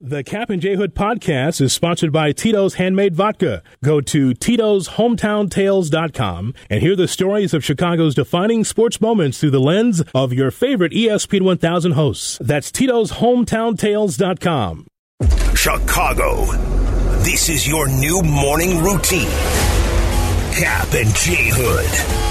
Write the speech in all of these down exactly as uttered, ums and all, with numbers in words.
The Cap and J Hood podcast is sponsored by Tito's Handmade Vodka. Go to Tito's Hometown Tales dot com and hear the stories of Chicago's defining sports moments through the lens of your favorite E S P N one thousand hosts. That's Tito's Hometown Tales dot com. Chicago, this is your new morning routine. Cap and J Hood.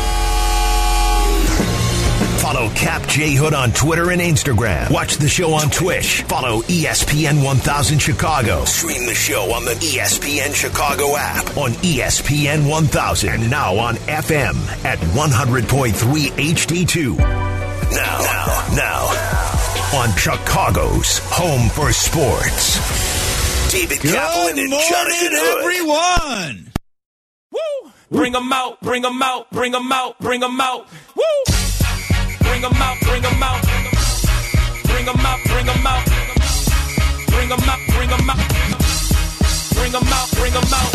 Follow Cap J Hood on Twitter and Instagram. Watch the show on Twitch. Follow E S P N one thousand Chicago. Stream the show on the E S P N Chicago app, on E S P N one thousand, and now on F M at one hundred point three H D two. Now, now, now, on Chicago's home for sports. David Good Kaplan and morning, Jonathan Hood. everyone. Woo! Bring them out, bring them out, bring them out, bring them out. Woo! Bring them out, bring them out. Bring them out, bring them out. Bring them out, bring them out. Bring them out, bring them out.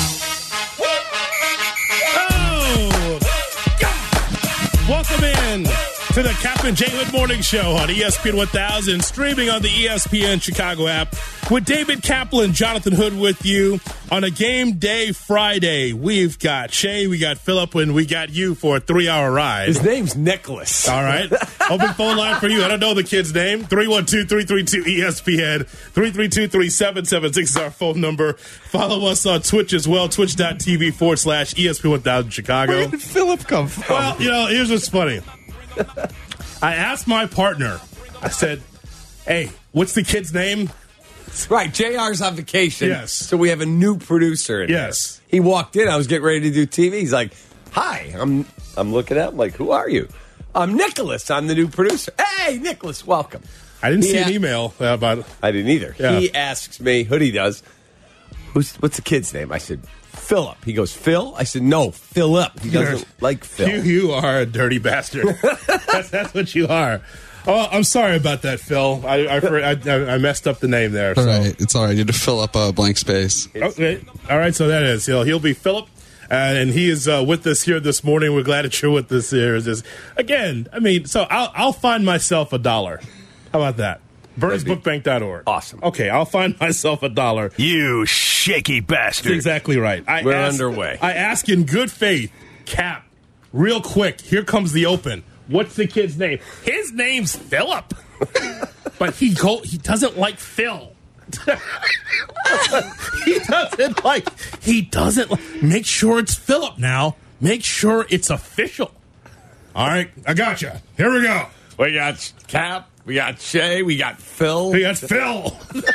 Oh! Welcome in to the Cap and J Hood Morning Show on E S P N one thousand, streaming on the E S P N Chicago app with David Kaplan, Jonathan Hood with you on a game day Friday. We've got Shay, we got Phillip, and we got you for a three-hour ride. His name's Nicholas. All right. Open phone line for you. I don't know the kid's name. three one two, three three two, E S P N. three three two, three seven seven six is our phone number. Follow us on Twitch as well, twitch.tv forward slash ESP1000 Chicago. Where did Philip come from? Well, you know, here's what's funny. I asked my partner, I said, hey, what's the kid's name? Right, J R's on vacation. Yes. So we have a new producer in Yes. here. He walked in. I was getting ready to do T V. He's like, hi. I'm I'm looking at him like, who are you? I'm Nicholas. I'm the new producer. Hey, Nicholas, welcome. I didn't He see an a- email about it. I didn't either. Yeah. He asks me, Hoodie does, Who's what's the kid's name? I said, Philip. He goes, Phil? I said, no, Philip. He doesn't like Phil. You, you are a dirty bastard. that's, that's what you are. Oh, I'm sorry about that, Phil. I I, I, I messed up the name there. All so. right, it's all right. You had to fill up a blank space. Okay. All right, so that is. He'll, he'll be Philip, uh, and he is uh, with us here this morning. We're glad that you're with us here. Is Again, I mean, so I'll, I'll find myself a dollar. How about that? Bernie's Book Bank dot org. Awesome. Okay, I'll find myself a dollar. You shaky bastard. That's exactly right. I We're ask, underway. I ask in good faith, Cap, real quick, here comes the open. What's the kid's name? His name's Philip. But he go, he doesn't like Phil. he doesn't like, he doesn't like, make sure it's Philip now. Make sure it's official. All right, I got you. Here we go. We got Cap. We got Shay. We got Phil. We got Phil.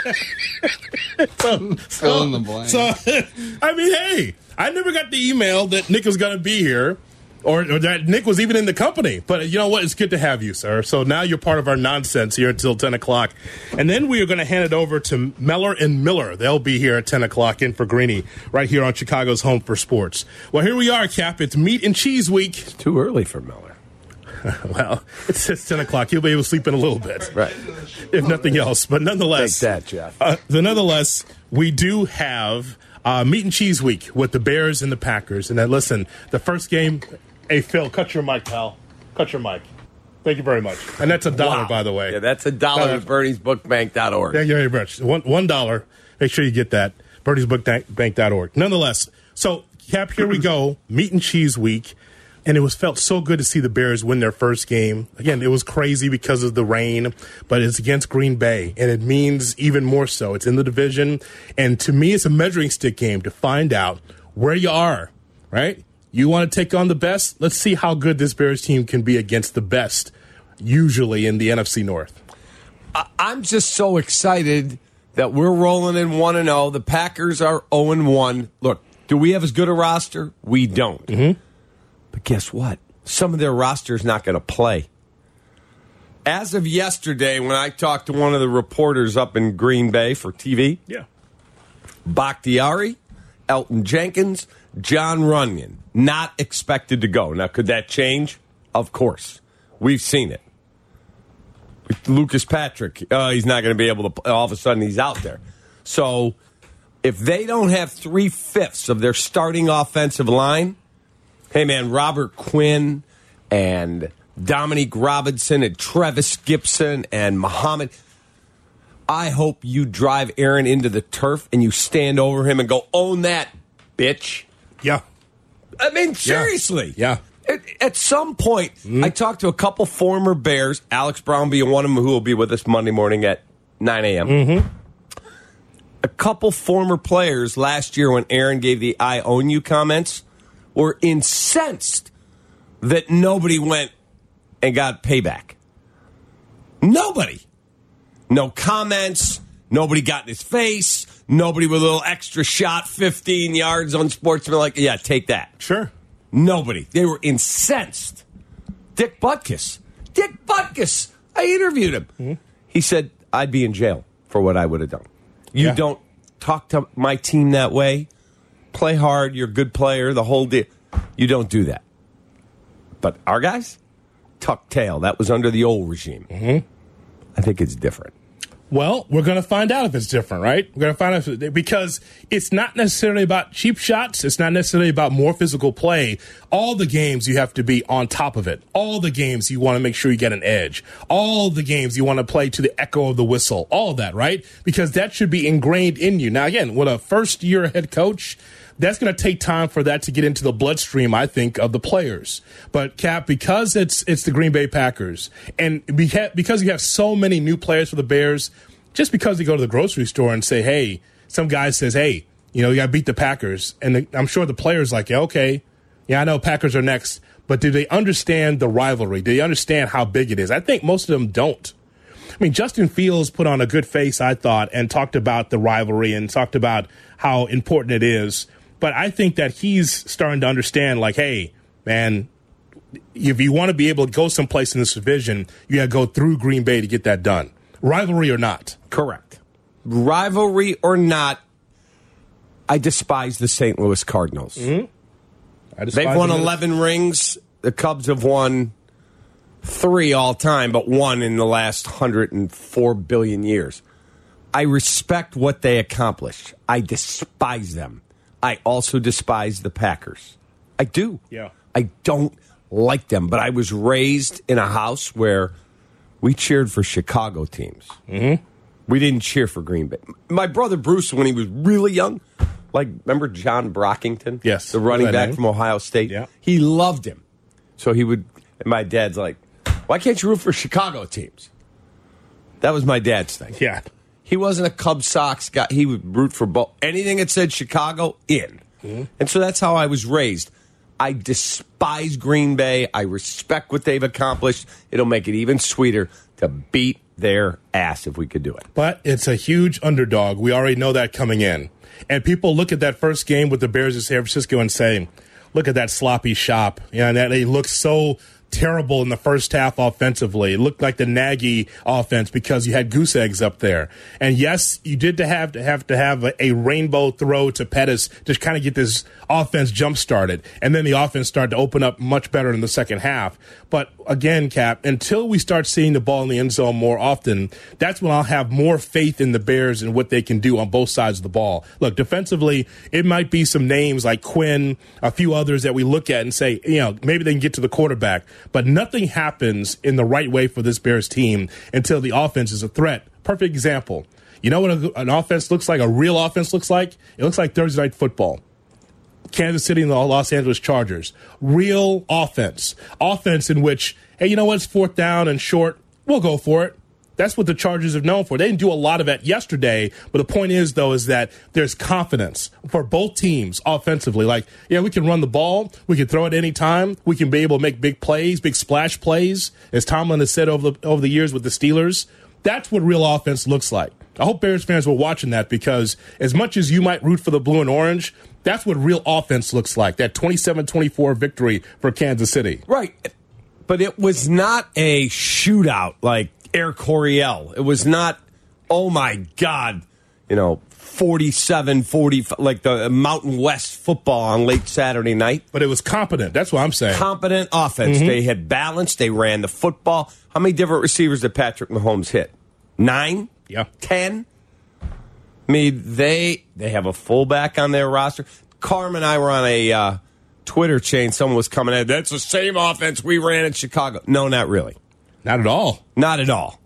so, Fill in the blank. So, I mean, hey, I never got the email that Nick was going to be here or, or that Nick was even in the company. But you know what? It's good to have you, sir. So now you're part of our nonsense here until ten o'clock. And then we are going to hand it over to Meller and Miller. They'll be here at ten o'clock in for Greeny right here on Chicago's Home for Sports. Well, here we are, Cap. It's Meat and Cheese Week. It's too early for Miller. Well, it's, it's ten o'clock. He'll be able to sleep in a little bit. Right. If nothing else. But nonetheless. Take that, Jeff. Uh, so nonetheless, we do have uh, Meat and Cheese Week with the Bears and the Packers. And then, listen, the first game. Hey, Phil, cut your mic, pal. Cut your mic. Thank you very much. And that's a dollar, Wow. by the way. Yeah, that's a dollar Uh, at Bernie's Book Bank dot org. Thank you very much. One, one dollar. Make sure you get that. Bernie's Book Bank dot org. Nonetheless, so, Cap, here we go. Meat and Cheese Week. And it was felt so good to see the Bears win their first game. Again, it was crazy because of the rain, but it's against Green Bay, and it means even more so. It's in the division, and to me, it's a measuring stick game to find out where you are, right? You want to take on the best? Let's see how good this Bears team can be against the best, usually in the N F C North. I'm just so excited that we're rolling in one and oh. The Packers are oh and one. Look, do we have as good a roster? We don't. Mm-hmm. But guess what? Some of their roster is not going to play. As of yesterday, when I talked to one of the reporters up in Green Bay for T V, Yeah. Bakhtiari, Elton Jenkins, John Runyon, not expected to go. Now, could that change? Of course. We've seen it. Lucas Patrick, uh, he's not going to be able to, all of a sudden he's out there. So, if they don't have three-fifths of their starting offensive line, hey, man, Robert Quinn and Dominique Robinson and Travis Gibson and Muhammad, I hope you drive Aaron into the turf and you stand over him and go, own that, bitch. Yeah. I mean, seriously. Yeah. At, at some point, mm-hmm. I talked to a couple former Bears, Alex Brown being one of them, who will be with us Monday morning at nine a.m. Mm-hmm. A couple former players last year when Aaron gave the I own you comments were incensed that nobody went and got payback. Nobody. No comments. Nobody got in his face. Nobody with a little extra shot, fifteen yards unsportsmanlike. Yeah, take that. Sure. Nobody. They were incensed. Dick Butkus. Dick Butkus. I interviewed him. Mm-hmm. He said, I'd be in jail for what I would have done. You yeah. don't talk to my team that way. Play hard. You're a good player. The whole deal. You don't do that. But our guys, tuck tail. That was under the old regime. Mm-hmm. I think it's different. Well, we're going to find out if it's different, right? We're going to find out if it, because it's not necessarily about cheap shots. It's not necessarily about more physical play. All the games you have to be on top of it. All the games you want to make sure you get an edge. All the games you want to play to the echo of the whistle. All of that, right? Because that should be ingrained in you. Now, again, with a first-year head coach, that's going to take time for that to get into the bloodstream, I think, of the players. But, Cap, because it's it's the Green Bay Packers, and because you have so many new players for the Bears, just because you go to the grocery store and say, hey, some guy says, hey, you know, you got to beat the Packers. And the, I'm sure the players like, yeah, okay, yeah, I know Packers are next. But do they understand the rivalry? Do they understand how big it is? I think most of them don't. I mean, Justin Fields put on a good face, I thought, and talked about the rivalry and talked about how important it is. But I think that he's starting to understand, like, hey, man, if you want to be able to go someplace in this division, you got to go through Green Bay to get that done. Rivalry or not. Correct. Rivalry or not, I despise the Saint Louis Cardinals. Mm-hmm. I despise They've won them. eleven rings. The Cubs have won three all time, but one in the last one hundred four billion years. I respect what they accomplished. I despise them. I also despise the Packers. I do. Yeah. I don't like them, but I was raised in a house where we cheered for Chicago teams. Mm-hmm. We didn't cheer for Green Bay. My brother Bruce, when he was really young, like, remember John Brockington? Yes. The running back name. from Ohio State? Yeah. He loved him. So he would, and my dad's like, why can't you root for Chicago teams? That was my dad's thing. Yeah. He wasn't a Cubs Sox guy. He would root for both. Anything that said Chicago, in. Mm-hmm. And so that's how I was raised. I despise Green Bay. I respect what they've accomplished. It'll make it even sweeter to beat their ass if we could do it. But it's a huge underdog. We already know that coming in. And people look at that first game with the Bears in San Francisco and say, look at that sloppy shop. Yeah, and that they look so terrible in the first half offensively. It looked like the Nagy offense because you had goose eggs up there. And yes, you did to have to have to have a, a rainbow throw to Pettis to kind of get this offense jump started. And then the offense started to open up much better in the second half. But again, Cap, until we start seeing the ball in the end zone more often, that's when I'll have more faith in the Bears and what they can do on both sides of the ball. Look, defensively, it might be some names like Quinn, a few others that we look at and say, you know, maybe they can get to the quarterback. But nothing happens in the right way for this Bears team until the offense is a threat. Perfect example. You know what a, an offense looks like, a real offense looks like? It looks like Thursday Night Football. Kansas City and the Los Angeles Chargers. Real offense. Offense in which, hey, you know what? It's fourth down and short. We'll go for it. That's what the Chargers have known for. They didn't do a lot of that yesterday, but the point is, though, is that there's confidence for both teams offensively. Like, yeah, we can run the ball. We can throw it any time. We can be able to make big plays, big splash plays, as Tomlin has said over the, over the years with the Steelers. That's what real offense looks like. I hope Bears fans were watching that because as much as you might root for the blue and orange, that's what real offense looks like, that twenty-seven twenty-four victory for Kansas City. Right. But it was not a shootout like Air Coryell. It was not, oh, my God, you know, forty-seven forty, like the Mountain West football on late Saturday night. But it was competent. That's what I'm saying. Competent offense. Mm-hmm. They had balance. They ran the football. How many different receivers did Patrick Mahomes hit? Nine? Yeah. Ten? I mean, they they have a fullback on their roster. Carm and I were on a uh, Twitter chain. Someone was coming at, that's the same offense we ran in Chicago. No, not really. Not at all. Not at all.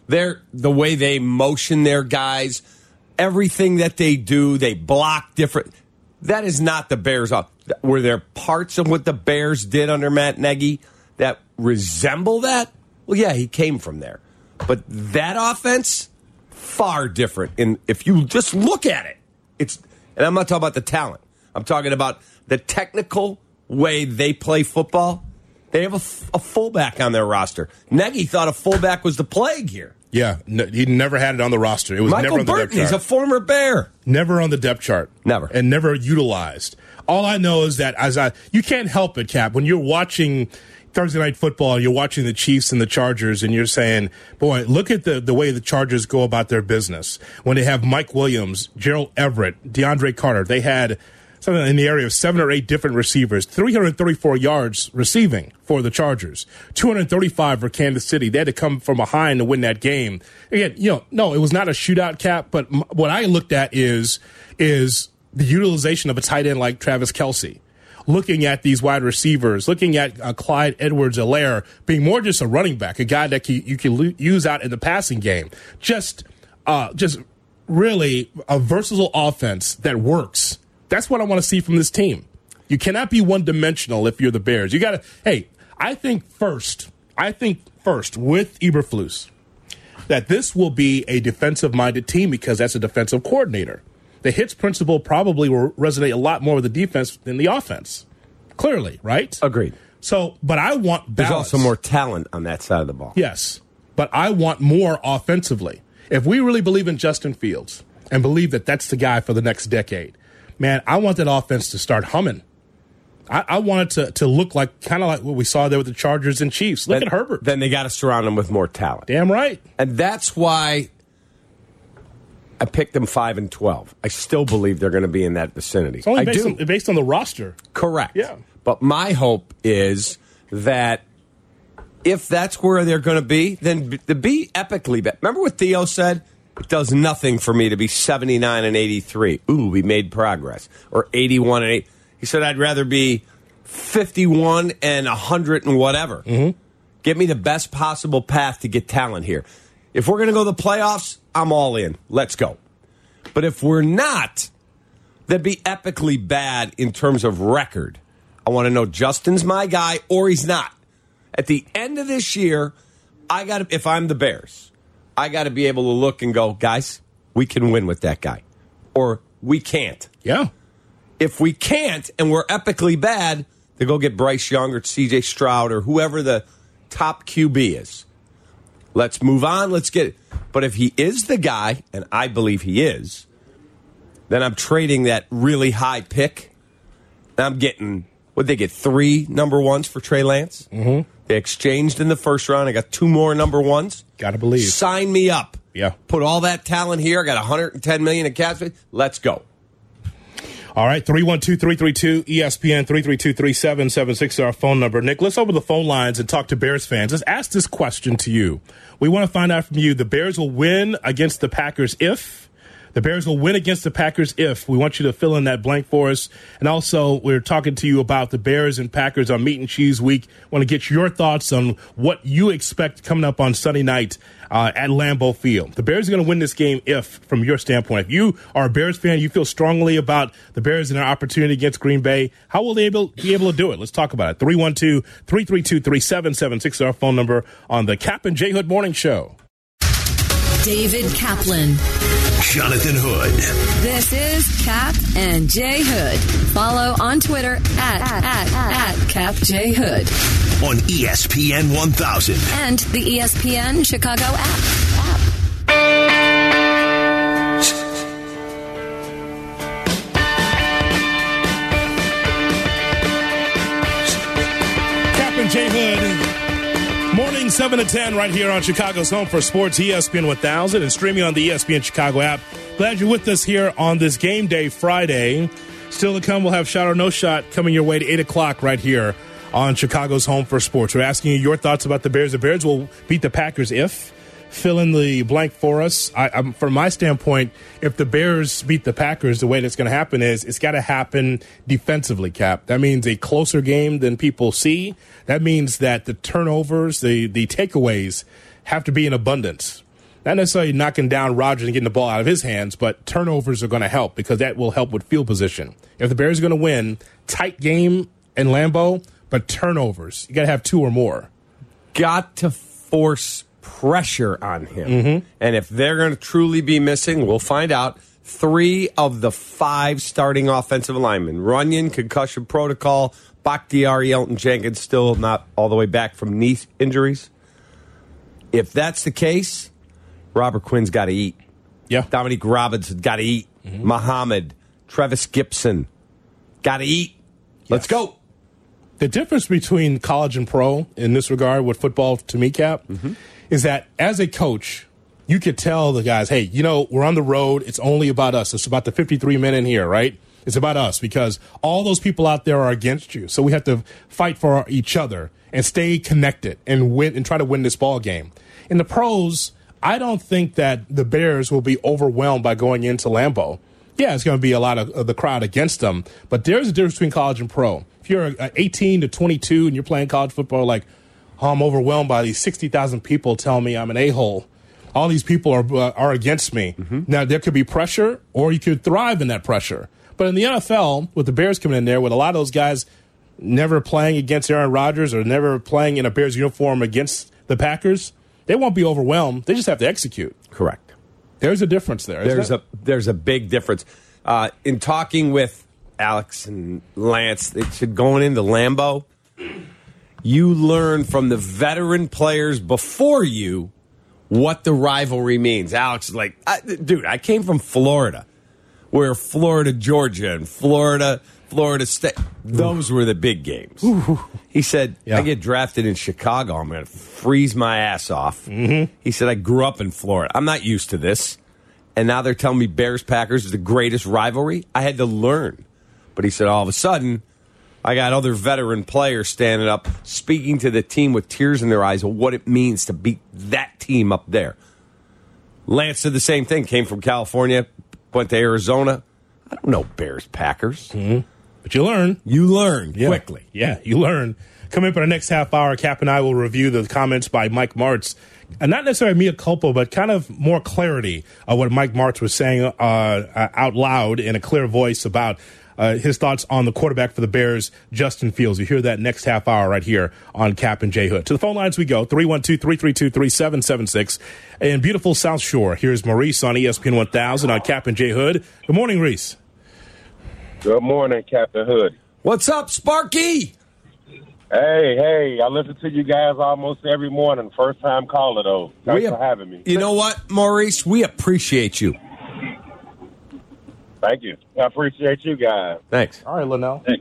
They're the way they motion their guys, everything that they do, they block different. That is not the Bears. Were there parts of what the Bears did under Matt Nagy that resemble that? Well, yeah, he came from there. But that offense, far different. And if you just look at it, it's, and I'm not talking about the talent. I'm talking about the technical way they play football. They have a, a fullback on their roster. Nagy thought a fullback was the plague here. Yeah, no, he never had it on the roster. It was Michael never on the Burton, depth chart. He's a former Bear. Never on the depth chart. Never. And never utilized. All I know is that as I, you can't help it, Cap, when you're watching Thursday Night Football, you're watching the Chiefs and the Chargers, and you're saying, boy, look at the, the way the Chargers go about their business. When they have Mike Williams, Gerald Everett, DeAndre Carter, they had something in the area of seven or eight different receivers, three hundred thirty-four yards receiving for the Chargers, two hundred thirty-five for Kansas City. They had to come from behind to win that game. Again, you know, no, it was not a shootout, Cap, but m- what I looked at is is the utilization of a tight end like Travis Kelce. Looking at these wide receivers, looking at uh, Clyde Edwards-Helaire being more just a running back, a guy that can, you can lo- use out in the passing game. Just, uh, just really a versatile offense that works. That's what I want to see from this team. You cannot be one-dimensional if you're the Bears. You got to, hey, I think first, I think first with Eberflus that this will be a defensive-minded team because that's a defensive coordinator. The hits principle probably will resonate a lot more with the defense than the offense. Clearly, right? Agreed. So, but I want balance. There's also more talent on that side of the ball. Yes, but I want more offensively. If we really believe in Justin Fields and believe that that's the guy for the next decade, man, I want that offense to start humming. I, I want it to, to look like kind of like what we saw there with the Chargers and Chiefs. Look then, at Herbert. Then they got to surround him with more talent. Damn right. And that's why I picked them five and twelve. I still believe they're going to be in that vicinity. It's only I based do. on, based on the roster. Correct. Yeah. But my hope is that if that's where they're going to be, then b- to be epically bad. Remember what Theo said? It does nothing for me to be seventy-nine and eighty-three. Ooh, we made progress. Or eighty-one and eight. He said I'd rather be fifty-one and one hundred and whatever. Mm-hmm. Get me the best possible path to get talent here. If we're going to go to the playoffs, I'm all in. Let's go. But if we're not, that'd be epically bad in terms of record. I want to know Justin's my guy or he's not. At the end of this year, I got to, if I'm the Bears, I got to be able to look and go, guys, we can win with that guy. Or we can't. Yeah. If we can't and we're epically bad, they go get Bryce Young or C J Stroud or whoever the top Q B is. Let's move on. Let's get it. But if he is the guy, and I believe he is, then I'm trading that really high pick. And I'm getting, what'd they get, three number ones for Trey Lance? Mm-hmm. They exchanged in the first round. I got two more number ones. Got to believe. Sign me up. Yeah. Put all that talent here. I got one hundred ten million dollars in cap space. Let's go. All right, three one two, three three two, E S P N, three three two, three seven seven six is our phone number. Nick, let's open the phone lines and talk to Bears fans. Let's ask this question to you. We want to find out from you, the Bears will win against the Packers if... The Bears will win against the Packers if. We want you to fill in that blank for us. And also, we're talking to you about the Bears and Packers on Meat and Cheese Week. Want to get your thoughts on what you expect coming up on Sunday night uh, at Lambeau Field. The Bears are going to win this game if, from your standpoint. If you are a Bears fan, you feel strongly about the Bears and their opportunity against Green Bay, how will they able, be able to do it? Let's talk about it. three one two, three three two, three seven seven six is our phone number on the Cap and J Hood Morning Show. David Kaplan. Jonathan Hood. This is Cap and J Hood. Follow on Twitter at, at, at, at Cap J Hood. On E S P N one thousand. And the E S P N Chicago app. app. Cap and J Hood. Morning seven to ten right here on Chicago's Home for Sports, E S P N one thousand, and streaming on the E S P N Chicago app. Glad you're with us here on this Game Day Friday. Still to come, we'll have Shot or No Shot coming your way to eight o'clock right here on Chicago's Home for Sports. We're asking you your thoughts about the Bears. The Bears will beat the Packers if. Fill in the blank for us. I, I'm, from my standpoint, if the Bears beat the Packers, the way that's going to happen is it's got to happen defensively, Cap. That means a closer game than people see. That means that the turnovers, the, the takeaways have to be in abundance. Not necessarily knocking down Rodgers and getting the ball out of his hands, but turnovers are going to help because that will help with field position. If the Bears are going to win, tight game in Lambeau, but turnovers. You got to have two or more. Got to force pressure on him. Mm-hmm. And if they're going to truly be missing, we'll find out. Three of the five starting offensive linemen. Runyon, concussion protocol. Bakhtiari, Elton Jenkins, still not all the way back from knee injuries. If that's the case, Robert Quinn's got to eat. Yeah. Dominique Robinson's got to eat. Mm-hmm. Muhammad, Travis Gibson, got to eat. Let's Yes. go. The difference between college and pro in this regard with football, to me, Cap, mm-hmm. is that as a coach, you could tell the guys, hey, you know, we're on the road. It's only about us. It's about the fifty-three men in here, right? It's about us because all those people out there are against you. So we have to fight for each other and stay connected and win and try to win this ball game. In the pros, I don't think that the Bears will be overwhelmed by going into Lambeau. Yeah, it's going to be a lot of, of the crowd against them, but there's a difference between college and pro. If you're uh, eighteen to twenty-two and you're playing college football, like, oh, I'm overwhelmed by these sixty thousand people telling me I'm an a-hole. All these people are uh, are against me. Mm-hmm. Now, there could be pressure, or you could thrive in that pressure. But in the N F L, with the Bears coming in there, with a lot of those guys never playing against Aaron Rodgers or never playing in a Bears uniform against the Packers, they won't be overwhelmed. They just have to execute. Correct. There's a difference there. There's there? a there's a big difference. Uh, in talking with Alex and Lance, it should going into Lambeau, you learn from the veteran players before you what the rivalry means. Alex is like, I, dude, I came from Florida, where Florida, Georgia, and Florida, Florida State, those were the big games. He said, Yeah. I get drafted in Chicago, I'm going to freeze my ass off. Mm-hmm. He said, I grew up in Florida. I'm not used to this. And now they're telling me Bears-Packers is the greatest rivalry. I had to learn. But he said, all of a sudden, I got other veteran players standing up, speaking to the team with tears in their eyes of what it means to beat that team up there. Lance did the same thing, came from California, went to Arizona. I don't know Bears-Packers. Mm-hmm. But you learn. You learn Yeah. quickly. Yeah, you learn. Coming up in the next half hour, Cap and I will review the comments by Mike Martz. And not necessarily mea culpa, but kind of more clarity of what Mike Martz was saying uh, uh, out loud in a clear voice about uh, his thoughts on the quarterback for the Bears, Justin Fields. You hear that next half hour right here on Cap and J Hood. To the phone lines we go, three one two, three three two, three seven seven six. In beautiful South Shore, here's Maurice on E S P N one thousand on Cap and J Hood. Good morning, Reese. Good morning, Captain Hood. What's up, Sparky? Hey, hey, I listen to you guys almost every morning. First time caller, though. Thanks We for ap- having me. You know what, Maurice? We appreciate you. Thank you. I appreciate you guys. Thanks. All right, Linnell. Hey.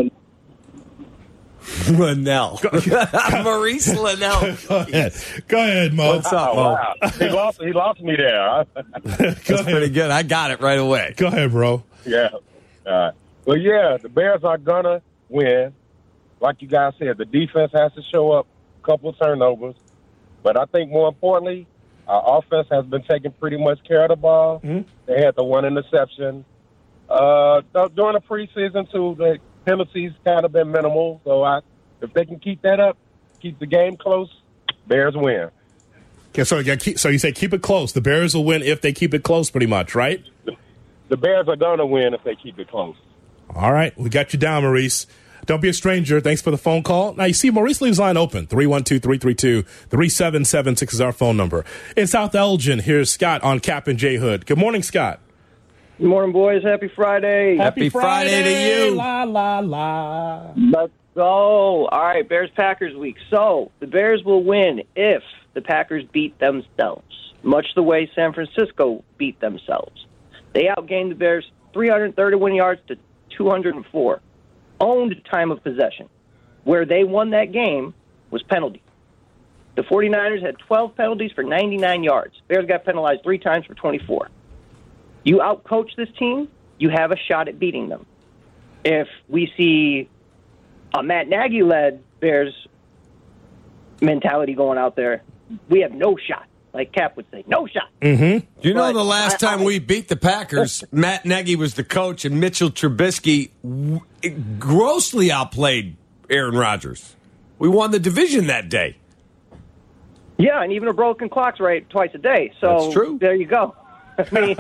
Linnell. Maurice Linnell. Go ahead. Go ahead, Mo. What's up, Oh, Mo? wow. He lost, he lost me there. That's pretty good. I got it right away. Go ahead, bro. yeah. Uh, well, yeah, the Bears are going to win. Like you guys said, the defense has to show up, a couple of turnovers. But I think more importantly, our offense has been taking pretty much care of the ball. Mm-hmm. They had the one interception. Uh, during the preseason, too, the penalties kind of been minimal. So I, if they can keep that up, keep the game close, Bears win. Okay, so, you keep, so you say keep it close. The Bears will win if they keep it close, pretty much, right? The, the Bears are going to win if they keep it close. All right, we got you down, Maurice. Don't be a stranger. Thanks for the phone call. Now, you see, Maurice leaves line open. three one two, three three two, three seven seven six is our phone number. In South Elgin, here's Scott on Cap and J Hood. Good morning, Scott. Good morning, boys. Happy Friday. Happy Friday to you. La, la, la. Let's go. All right, Bears-Packers week. So the Bears will win if the Packers beat themselves, much the way San Francisco beat themselves. They outgained the Bears three hundred thirty-one yards to two hundred four. Owned time of possession. Where they won that game was penalty. The 49ers had twelve penalties for ninety-nine yards. Bears got penalized three times for twenty-four. You outcoach this team, you have a shot at beating them. If we see a Matt Nagy-led Bears mentality going out there, we have no shot. Like Cap would say, no shot. Mm-hmm. You know, But the last I- time I- we beat the Packers, Matt Nagy was the coach, and Mitchell Trubisky w- grossly outplayed Aaron Rodgers. We won the division that day. Yeah, and even a broken clock's right twice a day. So That's true. There you go. I mean,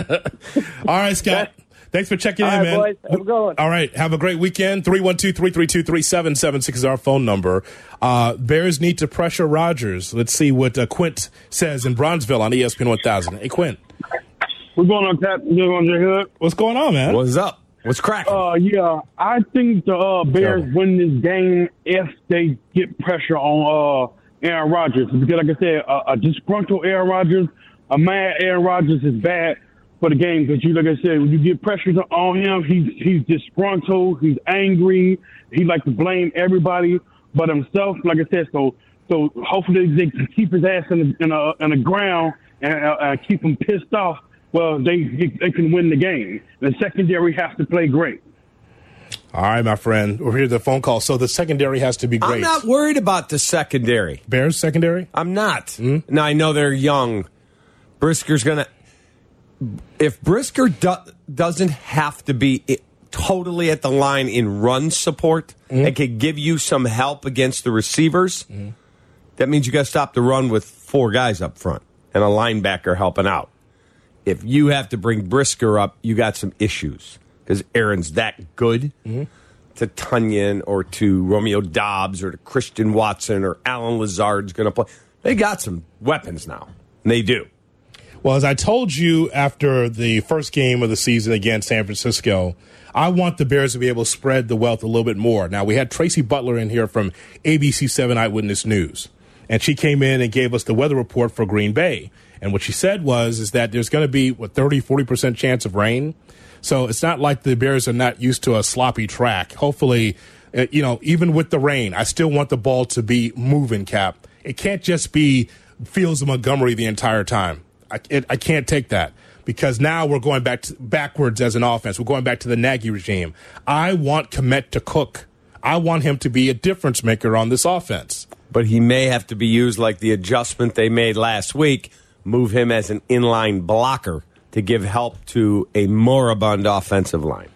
All right, Scott. Thanks for checking all in, right, man. boys. Have a good one. All right. Have a great weekend. three one two, three three two, three seven seven six is our phone number. Uh, Bears need to pressure Rodgers. Let's see what uh, Quint says in Bronzeville on E S P N one thousand. Hey, Quint. What's going on, Cap? What's going on, J Hood? What's going on, man? What's up? What's cracking? Uh, yeah, I think the uh, Bears Yo. win this game if they get pressure on uh, Aaron Rodgers. Because, like I said, a, a disgruntled Aaron Rodgers, a mad Aaron Rodgers is bad for the game. Because, you, like I said, when you get pressure on him, he's he's disgruntled, he's angry, he like to blame everybody but himself. Like I said, so so hopefully they can keep his ass in the in, a, in the ground and uh, keep him pissed off. Well, they they can win the game. The secondary has to play great. All right, my friend. We're here at the phone call. So the secondary has to be great. I'm not worried about the secondary. Bears secondary? I'm not. Mm-hmm. Now, I know they're young. Brisker's going to... If Brisker do, doesn't have to be it, totally at the line in run support mm-hmm. and can give you some help against the receivers, mm-hmm. that means you got to stop the run with four guys up front and a linebacker helping out. If you have to bring Brisker up, you got some issues because Aaron's that good mm-hmm. to Tunyon or to Romeo Dobbs or to Christian Watson or Alan Lazard's going to play. They got some weapons now. And they do. Well, as I told you after the first game of the season against San Francisco, I want the Bears to be able to spread the wealth a little bit more. Now, we had Tracy Butler in here from A B C seven Eyewitness News, and she came in and gave us the weather report for Green Bay. And what she said was is that there's going to be, what, thirty, forty percent chance of rain. So it's not like the Bears are not used to a sloppy track. Hopefully, uh, you know, even with the rain, I still want the ball to be moving, Cap. It can't just be Fields of Montgomery the entire time. I, it, I can't take that because now we're going back to, backwards as an offense. We're going back to the Nagy regime. I want Kmet to cook. I want him to be a difference maker on this offense. But he may have to be used like the adjustment they made last week. Move him as an inline blocker to give help to a moribund offensive line.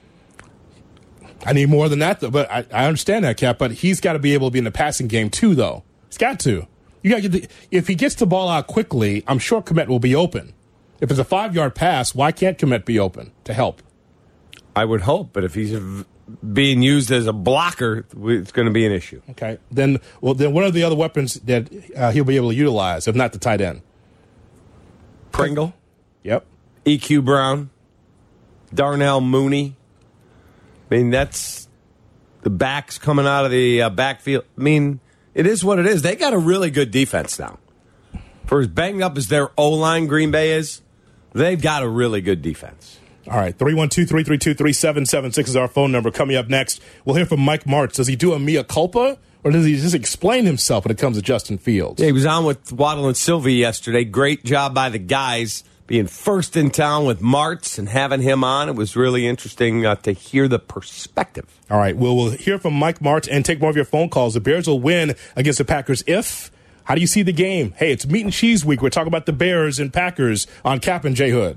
I need more than that, though. But I, I understand that, Cap. But he's got to be able to be in the passing game too, though. He's got to. You got to get the, if he gets the ball out quickly, I'm sure Kmet will be open. If it's a five-yard pass, why can't Kmet be open to help? I would hope, but if he's being used as a blocker, it's going to be an issue. Okay. Then, well, then what are the other weapons that uh, he'll be able to utilize, if not the tight end? Pringle. Yep. E Q Brown. Darnell Mooney. I mean, that's the backs coming out of the uh, backfield. I mean, it is what it is. They got a really good defense now. For as banged up as their O-line Green Bay is, they've got a really good defense. All right. three one two, three three two, three seven seven six is our phone number. Coming up next, we'll hear from Mike Martz. Does he do a mea culpa? Or does he just explain himself when it comes to Justin Fields? Yeah, he was on with Waddle and Sylvie yesterday. Great job by the guys being first in town with Martz and having him on. It was really interesting uh, to hear the perspective. All right. Well, we'll hear from Mike Martz and take more of your phone calls. The Bears will win against the Packers if. How do you see the game? Hey, it's Meat and Cheese Week. We're talking about the Bears and Packers on Cap and J Hood.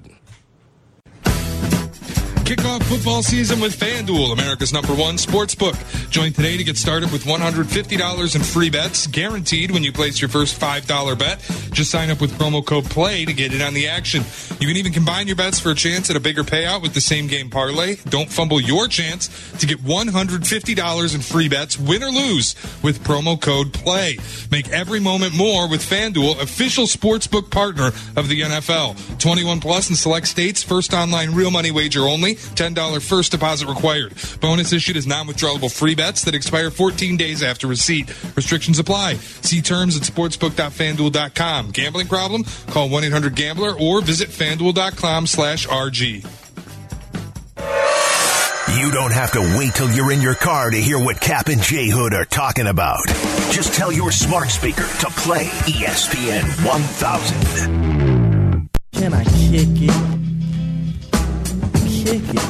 Kick off football season with FanDuel, America's number one sports book. Join today to get started with one hundred fifty dollars in free bets, guaranteed when you place your first five dollar bet. Just sign up with promo code PLAY to get in on the action. You can even combine your bets for a chance at a bigger payout with the same game parlay. Don't fumble your chance to get one hundred fifty dollars in free bets, win or lose, with promo code PLAY. Make every moment more with FanDuel, official sportsbook partner of the N F L. twenty-one plus in select states, first online real money wager only. ten dollars first deposit required. Bonus issued as non-withdrawable free bets that expire fourteen days after receipt. Restrictions apply. See terms at sportsbook dot fan duel dot com. Gambling problem? Call one eight hundred gambler or visit fan duel dot com slash R G. You don't have to wait till you're in your car to hear what Cap and J Hood are talking about. Just tell your smart speaker to play E S P N one thousand. Can I kick it? Kick it.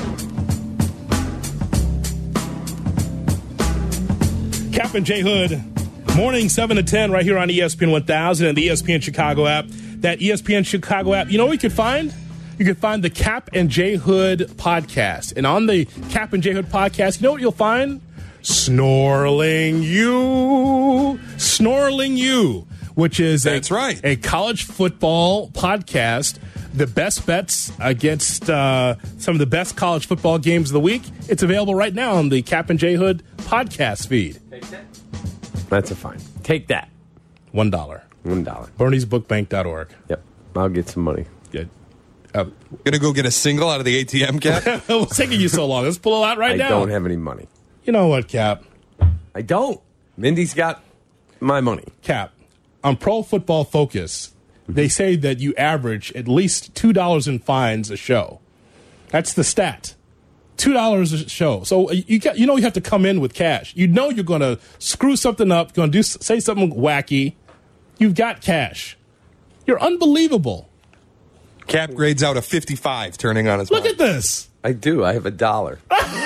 Cap and J Hood, morning seven to ten right here on E S P N one thousand and the E S P N Chicago app. That E S P N Chicago app, you know what you could find? You can find the Cap and J Hood podcast. And on the Cap and J Hood podcast, you know what you'll find? Snorling You. Snorling You. which is That's a, right. a college football podcast. The best bets against uh, some of the best college football games of the week. It's available right now on the Cap and J Hood podcast feed. That's a fine. Take that. One dollar. One dollar. Bernie's Book Bank dot org. Yep. I'll get some money. Good. Uh, Gonna go get a single out of the A T M, Cap? What's taking you so long? Let's pull it out right I now. I don't have any money. You know what, Cap? I don't. Mindy's got my money. Cap, on Pro Football Focus, they say that you average at least two dollars in fines a show. That's the stat. two dollars a show. So you got, you know you have to come in with cash. You know you're going to screw something up, going to do say something wacky. You've got cash. You're unbelievable. Cap grades out a fifty-five, turning on his Look mind. at this. I do. I have a dollar.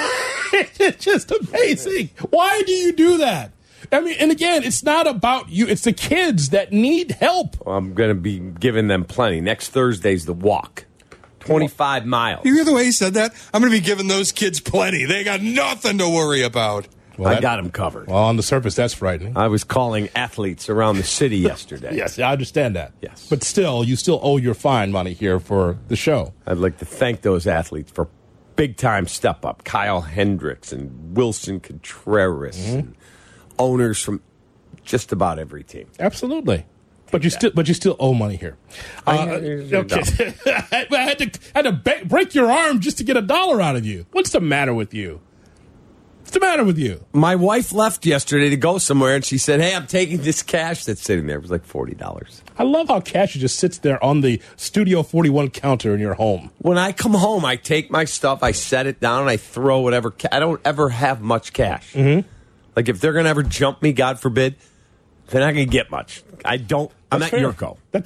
It's just amazing. Why do you do that? I mean, and again, it's not about you. It's the kids that need help. Well, I'm going to be giving them plenty. Next Thursday's the walk. twenty-five miles. You hear the way he said that? I'm going to be giving those kids plenty. They got nothing to worry about. Well, I that- got them covered. Well, on the surface, that's frightening. I was calling athletes around the city yesterday. Yes, I understand that. Yes. But still, you still owe your fine money here for the show. I'd like to thank those athletes for big-time step-up. Kyle Hendricks and Wilson Contreras Mm-hmm. and owners from just about every team. Absolutely. But you still, but you still owe money here. I- Uh, okay. I had to, had to ba- break your arm just to get a dollar out of you. What's the matter with you? What's the matter with you? My wife left yesterday to go somewhere, and she said, hey, I'm taking this cash that's sitting there. It was like forty dollars. I love how cash just sits there on the Studio forty-one counter in your home. When I come home, I take my stuff, I set it down, and I throw whatever. Ca- I don't ever have much cash. Mm-hmm. Like, if they're going to ever jump me, God forbid, they're not going to get much. I don't. I'm That's at fair. Yurko. That's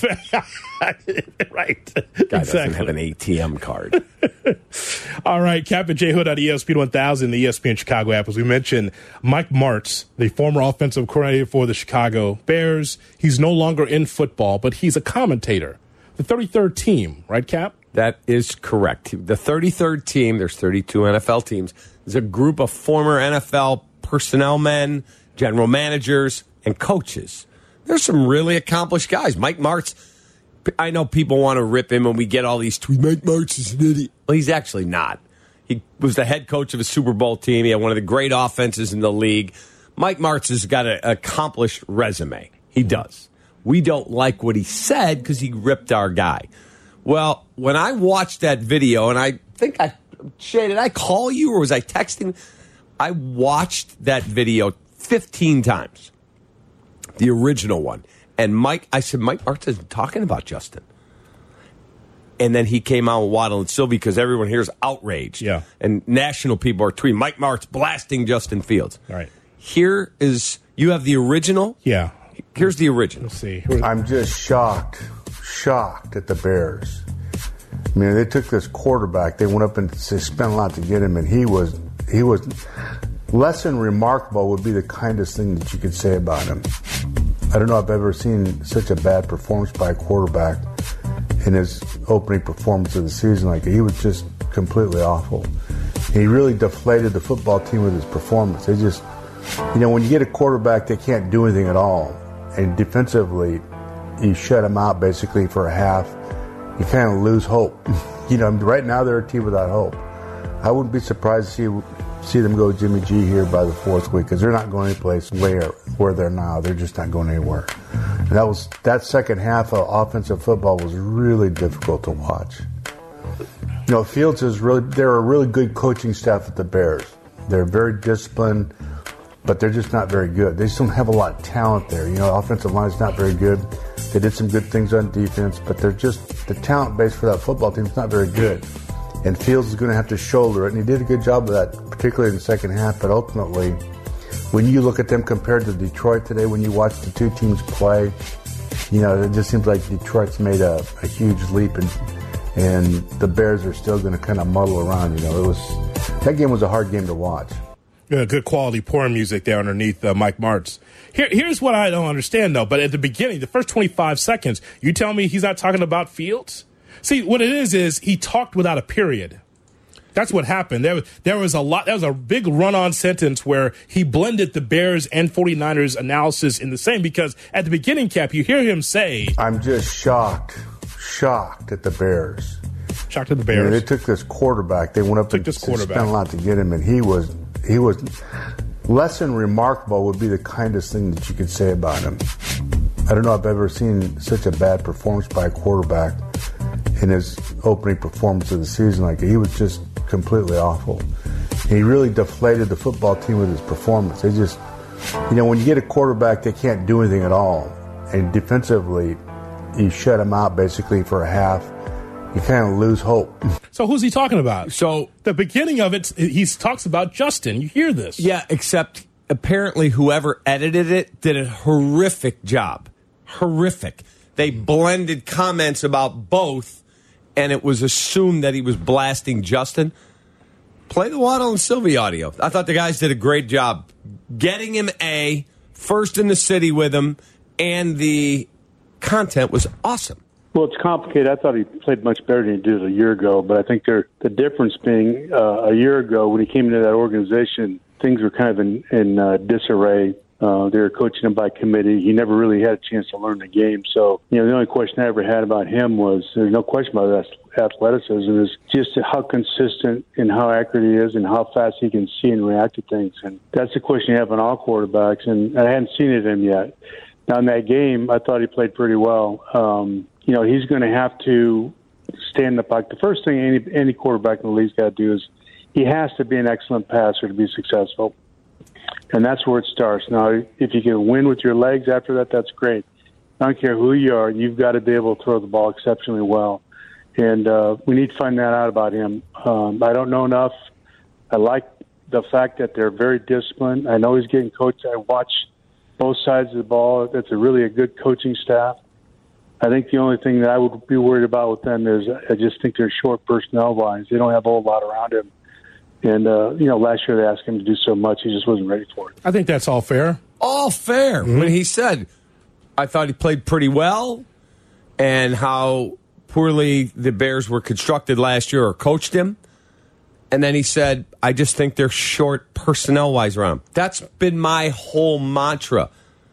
right. Guy exactly. doesn't have an A T M card. All right, Cap and J Hood on E S P N one thousand, the E S P N Chicago app. As we mentioned, Mike Martz, the former offensive coordinator for the Chicago Bears, he's no longer in football, but he's a commentator. The thirty-third team, right, Cap? That is correct. The thirty-third team, there's thirty-two N F L teams, is a group of former N F L personnel men, general managers, and coaches. There's some really accomplished guys. Mike Martz, I know people want to rip him when we get all these tweets. Mike Martz is an idiot. Well, he's actually not. He was the head coach of a Super Bowl team. He had one of the great offenses in the league. Mike Martz has got an accomplished resume. He does. We don't like what he said because he ripped our guy. Well, when I watched that video, and I think I, Shay, did I call you or was I texting? I watched that video fifteen times. The original one. And Mike, I said, Mike Martz isn't talking about Justin. And then he came out with Waddle and Sylvie because everyone here is outraged. Yeah. And national people are tweeting, Mike Martz blasting Justin Fields. All right. Here is, you have the original? Yeah. Here's the original. Let's see. I'm just shocked, shocked at the Bears. I mean, they took this quarterback. They went up and they spent a lot to get him, and he was, he was less than remarkable would be the kindest thing that you could say about him. I don't know if I've ever seen such a bad performance by a quarterback in his opening performance of the season. Like, he was just completely awful. He really deflated the football team with his performance. They just, you know, when you get a quarterback that can't do anything at all, and defensively, you shut him out basically for a half, you kind of lose hope. You know, right now they're a team without hope. I wouldn't be surprised to see see them go Jimmy G here by the fourth week because they're not going anyplace where where they're now. They're just not going anywhere. And that was that second half of offensive football was really difficult to watch. You know, Fields is really they're a really good coaching staff at the Bears. They're very disciplined, but they're just not very good. They just don't have a lot of talent there. You know, offensive line's not very good. They did some good things on defense, but they're just the talent base for that football team is not very good. And Fields is going to have to shoulder it, and he did a good job of that, particularly in the second half. But ultimately, when you look at them compared to Detroit today, when you watch the two teams play, you know, it just seems like Detroit's made a, a huge leap, and and the Bears are still going to kind of muddle around. You know, it was that game was a hard game to watch. Yeah, good quality porn music there underneath uh, Mike Martz. Here, here's what I don't understand, though. But at the beginning, the first twenty-five seconds, you tell me he's not talking about Fields? See, what it is is he talked without a period. That's what happened. There, there was a lot. There was a big run-on sentence where he blended the Bears and 49ers analysis in the same, because at the beginning, Cap, you hear him say, I'm just shocked, shocked at the Bears. Shocked at the You Bears. know, they took this quarterback. They went up Took and this spent quarterback. a lot to get him, and he was he was less than remarkable would be the kindest thing that you could say about him. I don't know if I've ever seen such a bad performance by a quarterback in his opening performance of the season. Like, he was just completely awful. He really deflated the football team with his performance. They just, you know, when you get a quarterback that can't do anything at all, and defensively you shut him out basically for a half, you kind of lose hope. So who's he talking about? So the beginning of it, he talks about Justin. You hear this? Yeah, except apparently whoever edited it did a horrific job. Horrific. They blended comments about both, and it was assumed that he was blasting Justin. Play the Waddle and Sylvie audio. I thought the guys did a great job getting him A, first in the city with him, and the content was awesome. Well, it's complicated. I thought he played much better than he did a year ago, but I think there, the difference being uh, a year ago when he came into that organization, things were kind of in, in uh, disarray. Uh, they were coaching him by committee. He never really had a chance to learn the game. So, you know, the only question I ever had about him was, there's no question about that athleticism, is just how consistent and how accurate he is and how fast he can see and react to things. And that's the question you have on all quarterbacks, and I hadn't seen it in him yet. Now, in that game, I thought he played pretty well. Um, you know, he's going to have to stand up. Like, the first thing any, any quarterback in the league's got to do is he has to be an excellent passer to be successful. And that's where it starts. Now, if you can win with your legs after that, that's great. I don't care who you are. You've got to be able to throw the ball exceptionally well. And uh, we need to find that out about him. Um, I don't know enough. I like the fact that they're very disciplined. I know he's getting coached. I watch both sides of the ball. That's a really a good coaching staff. I think the only thing that I would be worried about with them is I just think they're short personnel-wise. They don't have a whole lot around him. And, uh, you know, last year they asked him to do so much, he just wasn't ready for it. I think that's all fair. All fair. Mm-hmm. When he said, I thought he played pretty well, and how poorly the Bears were constructed last year or coached him. And then he said, I just think they're short personnel-wise around him. That's been my whole mantra.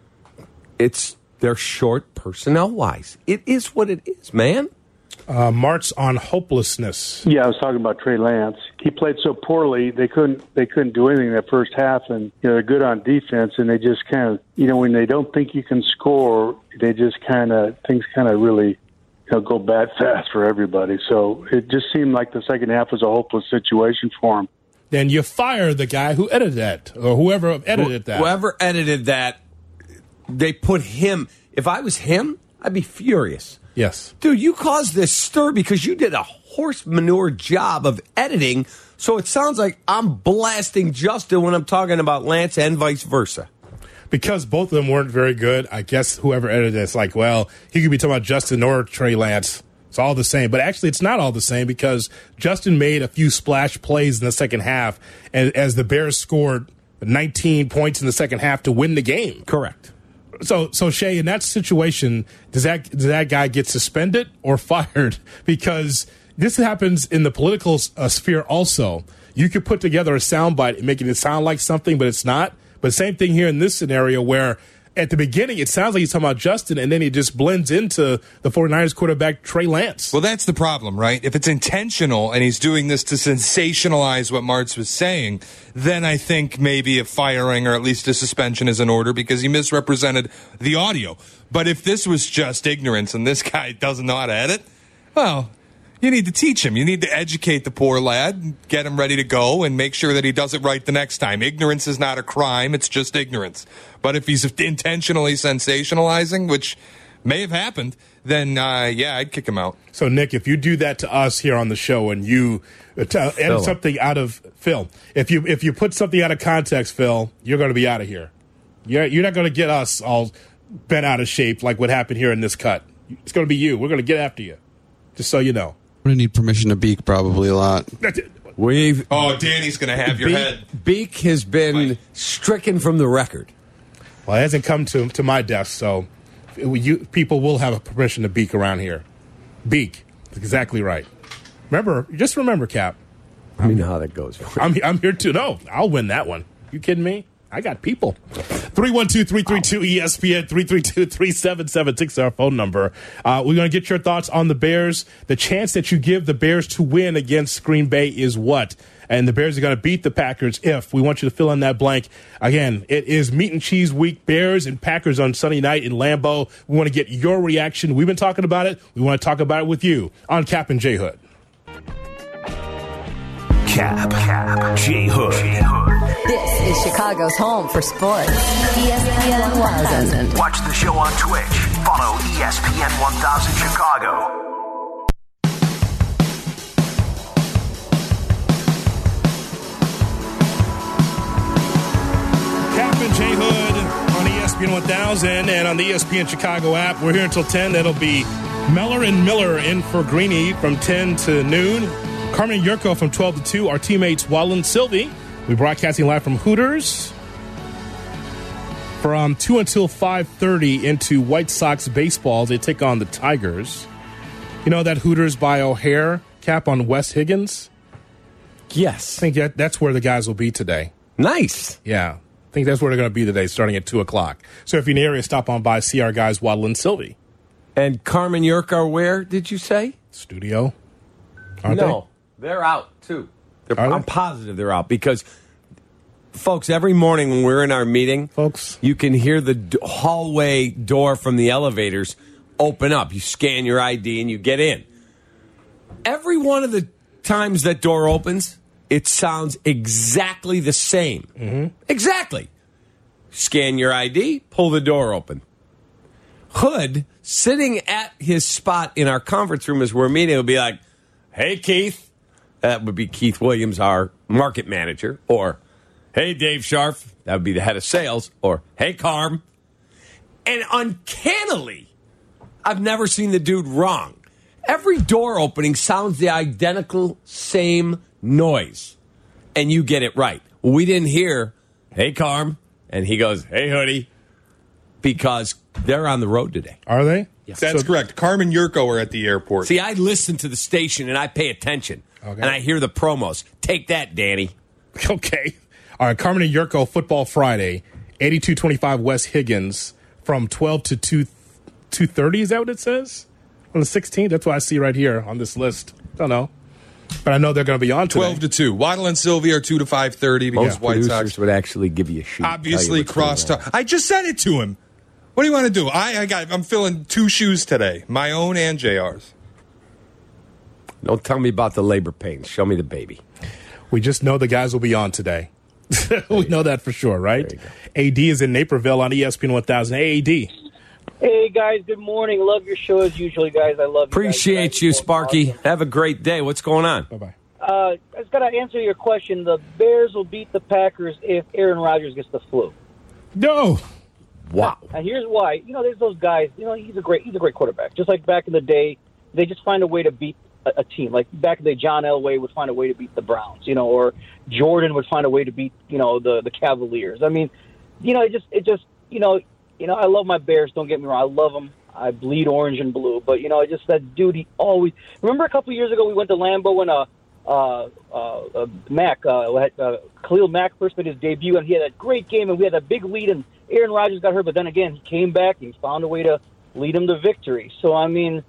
It's they're short personnel-wise. It is what it is, man. Uh, March on hopelessness. Yeah, I was talking about Trey Lance. He played so poorly they couldn't they couldn't do anything in that first half, and you know they're good on defense, and they just kind of you know when they don't think you can score, they just kind of things kind of really you know go bad fast for everybody. So it just seemed like the second half was a hopeless situation for him. Then you fire the guy who edited that, or whoever edited that. Whoever edited that, they put him. If I was him, I'd be furious. Yes. Dude, you caused this stir because you did a horse manure job of editing, so it sounds like I'm blasting Justin when I'm talking about Lance and vice versa. Because both of them weren't very good, I guess whoever edited it's like, well, he could be talking about Justin or Trey Lance. It's all the same. But actually, it's not all the same because Justin made a few splash plays in the second half, and as the Bears scored nineteen points in the second half to win the game. Correct. So, so Shay, in that situation, does that does that guy get suspended or fired? Because this happens in the political uh, sphere also. You could put together a soundbite making it sound like something, but it's not. But same thing here in this scenario where at the beginning it sounds like he's talking about Justin, and then he just blends into the 49ers quarterback Trey Lance. Well, that's the problem, right? If it's intentional and he's doing this to sensationalize what Martz was saying, then I think maybe a firing or at least a suspension is in order because he misrepresented the audio. But if this was just ignorance and this guy doesn't know how to edit, well, you need to teach him. You need to educate the poor lad, get him ready to go, and make sure that he does it right the next time. Ignorance is not a crime. It's just ignorance. But if he's intentionally sensationalizing, which may have happened, then, uh, yeah, I'd kick him out. So, Nick, if you do that to us here on the show and you t- edit something out of Phil, if you if you put something out of context, Phil, you're going to be out of here. You're, you're not going to get us all bent out of shape like what happened here in this cut. It's going to be you. We're going to get after you, just so you know. I'm going to need permission to beak probably a lot. We've Oh, Danny's going to have your Beak, head. Beak has been stricken from the record. Well, it hasn't come to to my desk, so you people will have a permission to beak around here. Beak. That's exactly right. Remember, just remember, Cap, Let me know how that goes. I'm, I'm here too. No, I'll win that one. You kidding me? I got people. three one two, three three two, E S P N, three three two, three seven seven six, our phone number. Uh, we're going to get your thoughts on the Bears. The chance that you give the Bears to win against Green Bay is what? And the Bears are going to beat the Packers if. We want you to fill in that blank. Again, it is Meat and Cheese Week, Bears and Packers on Sunday night in Lambeau. We want to get your reaction. We've been talking about it. We want to talk about it with you on Cap and J Hood. Cap, Cap, J Hood. This is Chicago's home for sports. E S P N one thousand. Watch the show on Twitch. Follow E S P N one thousand Chicago. Cap and J Hood on E S P N one thousand and on the E S P N Chicago app. We're here until ten. That'll be Meller and Miller in for Greeny from ten to noon. Carmen and Yurko from twelve to two. Our teammates Waddle and Sylvie. We're broadcasting live from Hooters from two until five thirty into White Sox baseball. They take on the Tigers. You know that Hooters by O'Hare, Cap, on West Higgins? Yes. I think that, that's where the guys will be today. Nice. Yeah. I think that's where they're going to be today, starting at two o'clock. So if you're in the area, stop on by, see our guys, Waddle and Sylvie. And Carmen York are where, did you say? Studio. Aren't no, they? They're out, too. They're, Are I'm they? positive they're out because, folks, every morning when we're in our meeting, folks, you can hear the d- hallway door from the elevators open up. You scan your I D and you get in. Every one of the times that door opens, it sounds exactly the same. Mm-hmm. Exactly. Scan your I D, pull the door open. Hood, sitting at his spot in our conference room as we're meeting, will be like, hey, Keith. That would be Keith Williams, our market manager. Or, hey, Dave Scharf. That would be the head of sales. Or, hey, Carm. And uncannily, I've never seen the dude wrong. Every door opening sounds the identical same noise. And you get it right. We didn't hear, hey, Carm. And he goes, hey, Hoodie. Because they're on the road today. Are they? Yes. That's So- correct. Carmen Yurko are at the airport. See, I listen to the station and I pay attention. Okay. And I hear the promos. Take that, Danny. Okay. All right, Carmen and Yurko, Football Friday, eighty-two twenty-five West Higgins from twelve to two thirty. Is that what it says? On the sixteenth? That's what I see right here on this list. Don't know. But I know they're going to be on today. twelve to two. Waddle and Sylvie are two to five thirty because Most White producers Sox would actually give you a sheet. obviously cross talk. I just sent it to him. What do you want to do? I, I got. I'm filling two shoes today, my own and J R's. Don't tell me about the labor pains. Show me the baby. We just know the guys will be on today. We know that for sure, right? A D is in Naperville on E S P N one thousand. Hey, A D. Hey, guys. Good morning. Love your show as usual, guys. I love you Appreciate guys. you, Sparky. Have a great day. What's going on? Bye-bye. Uh, I just got to answer your question. The Bears will beat the Packers if Aaron Rodgers gets the flu. No. Wow. And here's why. You know, there's those guys. You know, he's a great he's a great quarterback. Just like back in the day, they just find a way to beat a, a team. Like back in the day, John Elway would find a way to beat the Browns. You know, or Jordan would find a way to beat you know the the Cavaliers. I mean, you know, it just it just you know you know I love my Bears. Don't get me wrong. I love them. I bleed orange and blue. But you know, just that dude. He always remember a couple of years ago we went to Lambeau and uh uh uh, uh Mac uh, had, uh Khalil Mack first made his debut and he had a great game and we had a big lead and Aaron Rodgers got hurt, but then again, he came back and he found a way to lead him to victory. So, I mean,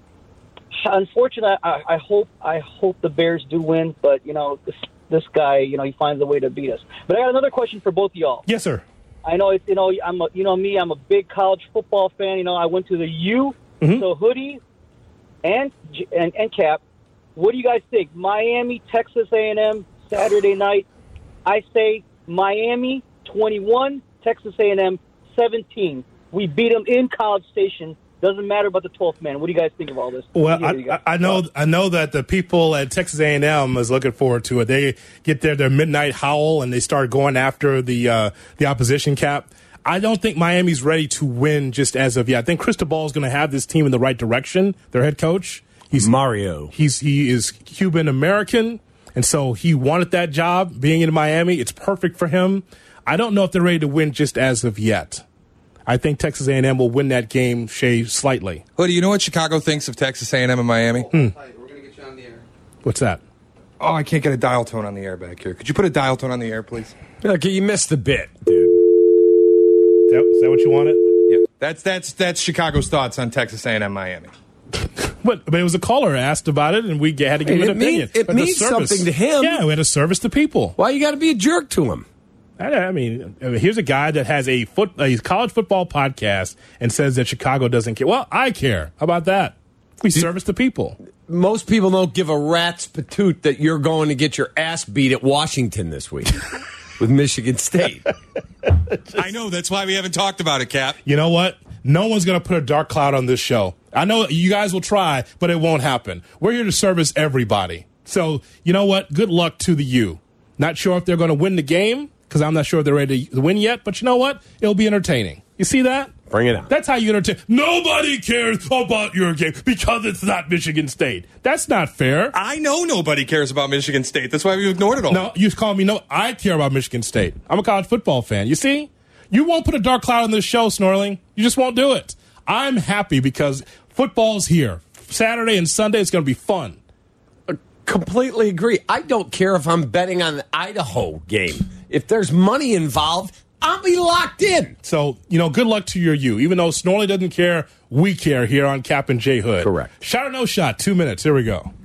unfortunately, I, I hope I hope the Bears do win, but, you know, this, this guy, you know, he finds a way to beat us. But I got another question for both of y'all. Yes, sir. I know, it's, you know, I'm a, you know me, I'm a big college football fan. You know, I went to the U, mm-hmm. so Hoodie and, and, and Cap. What do you guys think? Miami, Texas A and M, Saturday night. I say Miami, twenty-one. Texas A and M, seventeen. We beat them in College Station. Doesn't matter about the twelfth man. What do you guys think of all this? Well, I, I know I know that the people at Texas A and M is looking forward to it. They get their, their midnight howl and they start going after the uh, the opposition, Cap. I don't think Miami's ready to win just as of yet. I think Cristobal is going to have this team in the right direction. Their head coach, he's Mario. He's he is Cuban American, and so he wanted that job. Being in Miami, it's perfect for him. I don't know if they're ready to win just as of yet. I think Texas A and M will win that game, Shay, slightly. Well, do you know what Chicago thinks of Texas A and M and Miami? Hmm. What's that? Oh, I can't get a dial tone on the air back here. Could you put a dial tone on the air, please? Okay, you missed the bit, dude. Is that, is that what you wanted? Yeah, that's that's that's Chicago's thoughts on Texas A and M Miami. But, but it was a caller asked about it, and we had to give Hey, him it an mean- opinion. it But the means service- something to him. Yeah, we had to service the people. Why you got to be a jerk to him? I, I mean, here's a guy that has a foot, a college football podcast and says that Chicago doesn't care. Well, I care. How about that? We service the people. Most people don't give a rat's patoot that you're going to get your ass beat at Washington this week with Michigan State. I know. That's why we haven't talked about it, Cap. You know what? No one's going to put a dark cloud on this show. I know you guys will try, but it won't happen. We're here to service everybody. So, you know what? Good luck to the U. Not sure if they're going to win the game, because I'm not sure if they're ready to win yet, but you know what? It'll be entertaining. You see that? Bring it on. That's how you entertain. Nobody cares about your game because it's not Michigan State. That's not fair. I know nobody cares about Michigan State. That's why we ignored it all. No, you call me no. I care about Michigan State. I'm a college football fan. You see? You won't put a dark cloud on this show, Snorling. You just won't do it. I'm happy because football's here. Saturday and Sunday, it's going to be fun. I completely agree. I don't care if I'm betting on the Idaho game. If there's money involved, I'll be locked in. So, you know, good luck to your you. Even though Snorley doesn't care, we care here on Cap and J Hood. Correct. Shot or no shot, two minutes. Here we go.